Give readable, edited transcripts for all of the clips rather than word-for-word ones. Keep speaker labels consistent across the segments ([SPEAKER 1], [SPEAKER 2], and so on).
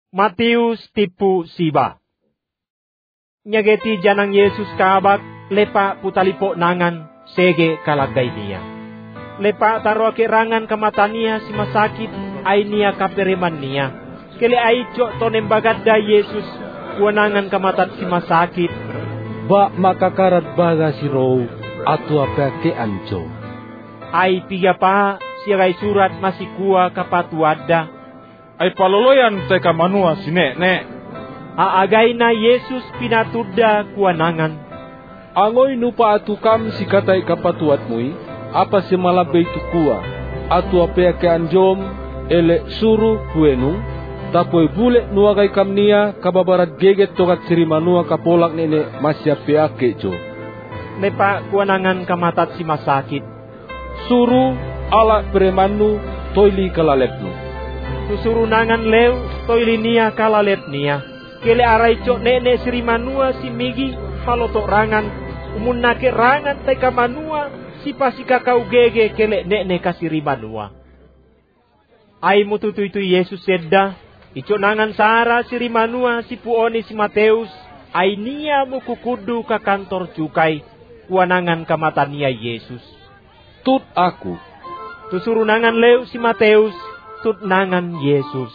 [SPEAKER 1] Matius tipu siba. Nyageti janang Yesus kabak lepa putalipo nangan sege kalagay niya. Lepa taro rangan kamatania si masakit ay niya kaperiman niya. Kili ay co tonembagat da Yesus wanangan kamatat si masakit.
[SPEAKER 2] Ba makakarat baga si Row ato apake anjo.
[SPEAKER 1] Ay piga pa siya surat masikua kapatuada.
[SPEAKER 3] Ay paloloyan teka manua si nek.
[SPEAKER 1] Aagay na Yesus pinatuda kuanangan.
[SPEAKER 2] Angoy nupa atukam si katay kapatuat mo'y, apa si malabay tukua, atu apea ke anjom, ele suru kuenu, tapoy bule nuagay kam niya, kababarat geget tokat siri manua kapolak nene masya peake jo.
[SPEAKER 1] Lepa kuanangan kamatat si masakit.
[SPEAKER 2] Suru ala premanu toili kalalep nu.
[SPEAKER 1] Susurunangan lew toili niya kalalep niya. Kele aray cok nene siri manua si migi palotok rangan umun nake rangan teka manua si pasika kau gege kele nene kasiri manua. Ay mututuitu Yesus sedda icok nangan sara siri manua si puoni si Mateus ay niya mukukudu ka kantor cukai kuanangan kamatania Yesus.
[SPEAKER 2] Tut aku.
[SPEAKER 1] Tusurunangan lew si Mateus tut nangan Yesus.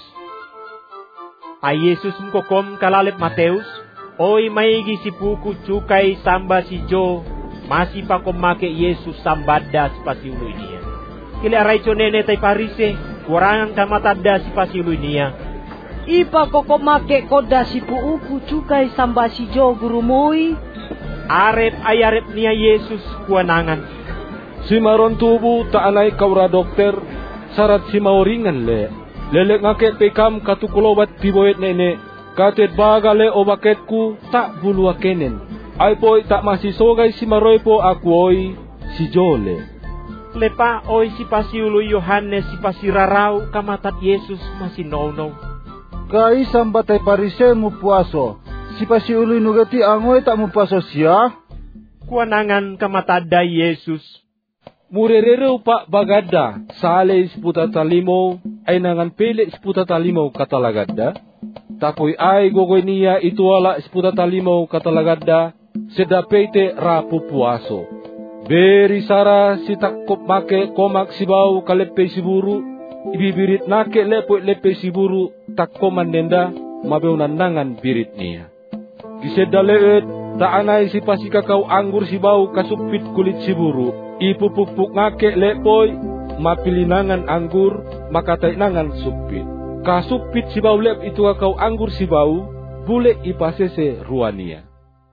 [SPEAKER 1] Ay Yesus mkokom kalalep Mateus, oy maigi si puku cukai samba si Jo, masih pakomake Yesus sambada si pasiulu niya. Kili aray co nene tay parise, kurangan kamatada si pasiulu niya.
[SPEAKER 4] Ipa kokomake koda si puuku cukai samba si Jo guru moi.
[SPEAKER 1] Arep ayarep niya Yesus kuanangan.
[SPEAKER 2] Si maron tubu taanay kaura dokter, sarat si mauringan le. Lelek ngake pekam katukulowat tiboyet nene, katet bagale o baketku tak bulu akenen. Ay po'y tak masih sogay si maroy po aku oy si Jole.
[SPEAKER 1] Lepa oy si pasiulu Yohanes si pasiraraw kamatat Yesus masih no.
[SPEAKER 5] Kaisang batay parise mo puaso, si pasiulu nugati angoy tak mo puaso siya?
[SPEAKER 1] Kuanangan kamatada Yesus.
[SPEAKER 2] Murerero pak bagada, sale seputa talimo, ay nangan pele seputa talimo katalagada. Tapoy ay gogoy niya itu ala seputa talimo katalagada, sedapete rapu puaso. Beri sara si takop make komak sibaw kalepe siburu, ibibirit nake lepe siburu takkoman nenda, mabeunan nangan birit niya. Gisedaleet, taanay si pasikakaw anggur sibaw kasupit kulit siburu. Ipupupuk ngake lepoy, mapilinangan anggur, makatay nangan supit. Kasupit si bau lep itu akau anggur si bau, bule ipasese ruania.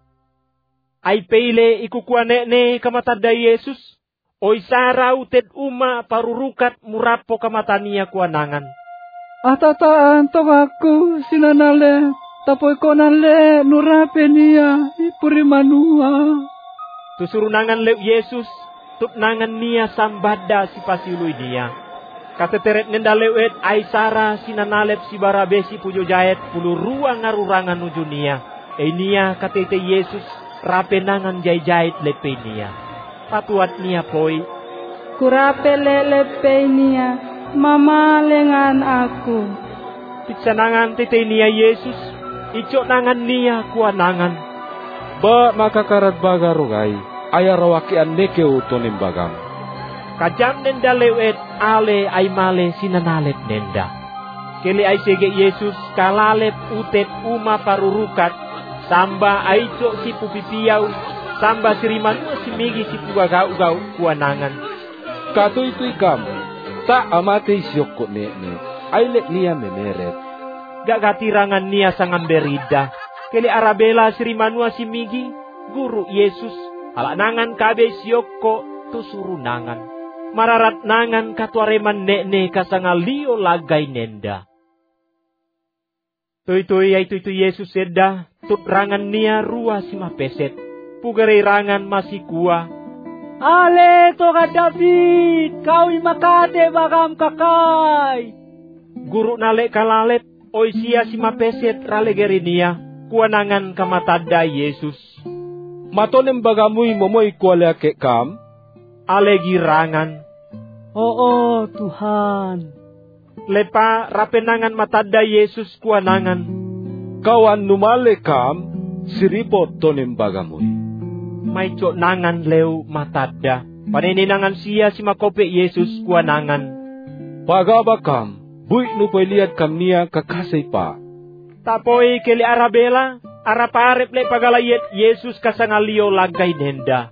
[SPEAKER 1] Ay peile ikukuane ne kamatada Yesus, oy sarau ted uma parurukat murapo kamatania kuanangan.
[SPEAKER 5] Atataan tong aku sinanale, tapoy konale nurape niya ipuri manua.
[SPEAKER 1] Tusurunangan lep Yesus, tut nangan niya sambada si pasiului niya. Kateteret nenda lewet ay sara sinanalep si barabe si pujo jayet pulu ruang ngarurangan nuju niya. Niya katete Yesus rape nangan jay-jayet lepe niya. Patuat niya poy.
[SPEAKER 4] Kurape lepe niya, mamalengan aku.
[SPEAKER 1] Pitsanangan tete niya Yesus, icok nangan niya kuanangan.
[SPEAKER 2] Ba makakarat bagarugay. Ayah rawakian nekeu tonim bagam.
[SPEAKER 1] Kajam nenda lewet ale ay male sinanalep nenda. Kili ay sege Yesus kalalep utet uma parurukat. Samba ay cok si pupipiyaw. Samba siriman si migi si pugagau-gau kuanangan.
[SPEAKER 2] Kato itu ikam. Tak amate isyok nene. Ay lek niya memeret.
[SPEAKER 1] Gagatirangan niya sangamberida. Kili arabela sirimanua si migi. Guru Yesus. Alak nangan kabe siyoko tusuru nangan. Mararat nangan katwareman nene kasangalio lagay nenda. Tuy ay Yesus sedda. Tut rangan niya ruwa si mapeset. Pugare rangan masikua.
[SPEAKER 4] Ale toga David, kau imakate bagam kakay.
[SPEAKER 1] Guru nalek kalalep, oy siya si mapeset ralegeri niya. Kuanangan kamatada Yesus.
[SPEAKER 2] Matonem bagamuy momoy kuala ke kam?
[SPEAKER 1] Alegi rangan.
[SPEAKER 4] Oo, Tuhan.
[SPEAKER 1] Lepa rapenangan matadda Yesus kuanangan.
[SPEAKER 2] Kawan numale kam, siripot tonem bagamoy.
[SPEAKER 1] May cok nangan leu matadda. Panininangan siya si makope Yesus kuanangan.
[SPEAKER 2] Pagabakam, buik nupoy liat kam niya kakasay pa.
[SPEAKER 1] Tapoy keli Arabela, araparep le pagalayet Yesus kasangalio lagay nenda.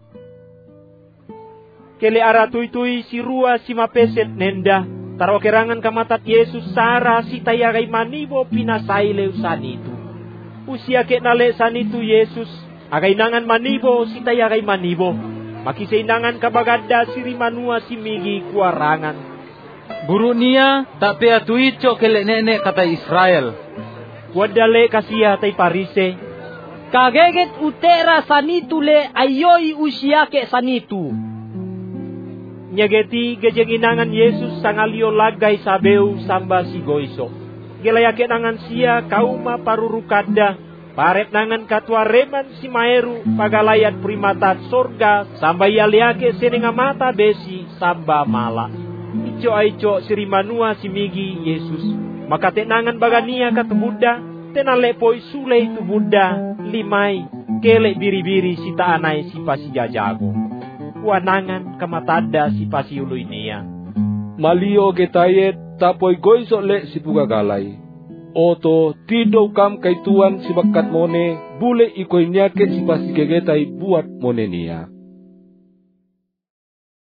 [SPEAKER 1] Keli aratuy-tuy si rua si mapeset nenda. Taro kerangan kamatat Yesus sara si tayagay manibo pinasailew sanitu. Usia ke nale sanitu Yesus, agay nangan manibo si tayagay manibo. Makisainangan kabagadda si rimanua si migi kuarangan.
[SPEAKER 6] Guru niya, tapi atuicho kele nenek kata Israel.
[SPEAKER 1] Wadale kasiya tay parise.
[SPEAKER 4] Kageget utera sanitu le ayoy usia ke sanitu.
[SPEAKER 1] Nyageti gejeng inangan Yesus sangalio lagay sabeu samba si goiso. Gelayake nangan siya kauma parurukada. Paret nangan katua reman si maeru pagalayat primatat sorga. Samba yaliake senenga mata besi samba mala. Ico aico sirimanua si migi Yesus. Maka tenangan bagania katu Buddha. Tenale poi sule itu Buddha. Limai kelek biri-biri si taanay si pasi jajago. Wanangan kamatada si pasiuloy niya.
[SPEAKER 2] Malio getayet tapoy goiso le si pugagalay. Oto tido kam kay tuan si bakat mone bule ikoy niya ke si pasigegetay buat mone niya.